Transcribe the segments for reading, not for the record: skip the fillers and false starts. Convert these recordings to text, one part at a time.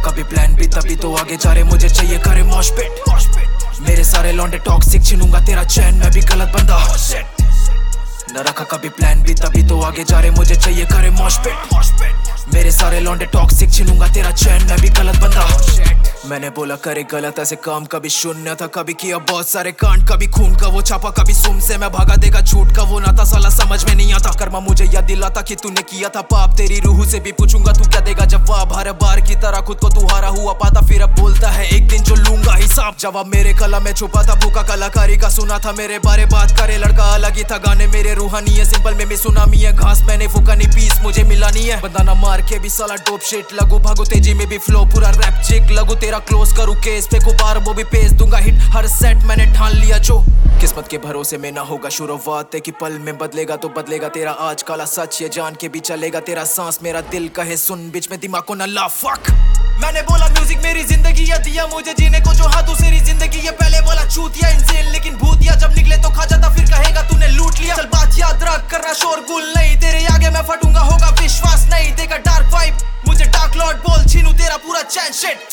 कभी प्लान भी तभी तो आगे जा रहे मुझे चाहिए करे मॉशपिट। मेरे सारे लौंडे टॉक्सिक छीनूंगा तेरा चैन मैं भी गलत बंदा। न रखा कभी प्लान भी तभी तो आगे जा रहे मुझे चाहिए करे मॉशपिट। मेरे सारे लौंडे टॉक्सिक छीनूंगा तेरा चैन मैं भी गलत बंदा। मैंने बोला करे गलत ऐसे काम, कभी शून्य था कभी किया बहुत सारे कांड। कभी खून का वो छापा कभी सुम से मैं भागा देगा झूठ का वो नाता साला समझ में नहीं आता। कर्मा मुझे याद दिलाता कि तूने किया था पाप, तेरी रूह से भी पूछूंगा तू क्या देगा जवाब। हर बार की तरह खुद को तू हारा हुआ पाता फिर अब बोलता है एक दिन जो लूंगा हिसाब। जवाब मेरे कला में छुपा था भूखा कलाकारी का, सुना था मेरे बारे बात करे लड़का अलग ही था। गाने मेरे रूहानी है सिंपल में भी सुनामी है, घास मैंने फूका नहीं पीस मुझे मिला नहीं है। बंदा ना मार के भी साला डोप शिट लगू, भागो तेजी में भी फ्लो पूरा रैप चिक लगू। तेरा क्लोज करूँ केस पे कुपार वो भी पेश दूंगा हिट हर सेट मैंने ठान लिया। जो किस्मत के भरोसे में ना होगा शुरुआत है कि पल में बदलेगा तो बदलेगा तेरा आज काला सच ये जान के भी चलेगा तेरा सांस। मेरा दिल कहे सुन बीच में दिमाग को ना ला फक। मैंने बोला म्यूजिक मेरी जिंदगी है, दिया मुझे जीने को जो हाथों से जिंदगी ये पहले बोला चूतिया इंसान लेकिन भूतिया जब निकले तो खा जाता फिर कहेगा तूने लूट लिया। चल बात याद रख करना शोरगुल नहीं, तेरे आगे मैं फटूंगा होगा विश्वास नहीं। देगा डार्क वाइब मुझे डार्क लॉर्ड बोल छीनू तेरा पूरा चैन शिट।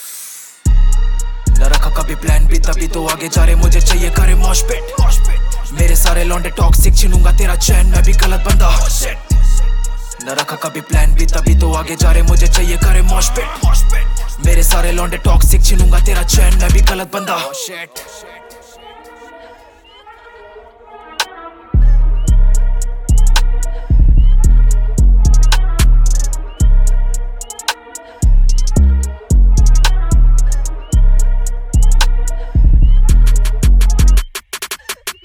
न रखा कभी प्लान भी तभी तो आगे जा रहे मुझे चाहिए करे मॉशपिट। मेरे सारे लौंडे टॉक्सिक छीनूंगा तेरा चैन मैं भी गलत बंदा। न रखा कभी प्लान भी तभी तो आगे जा रहे मुझे चाहिए करे मॉशपिट। मेरे सारे लौंडे टॉक्सिक छीनूंगा तेरा चैन मैं भी गलत बंदा।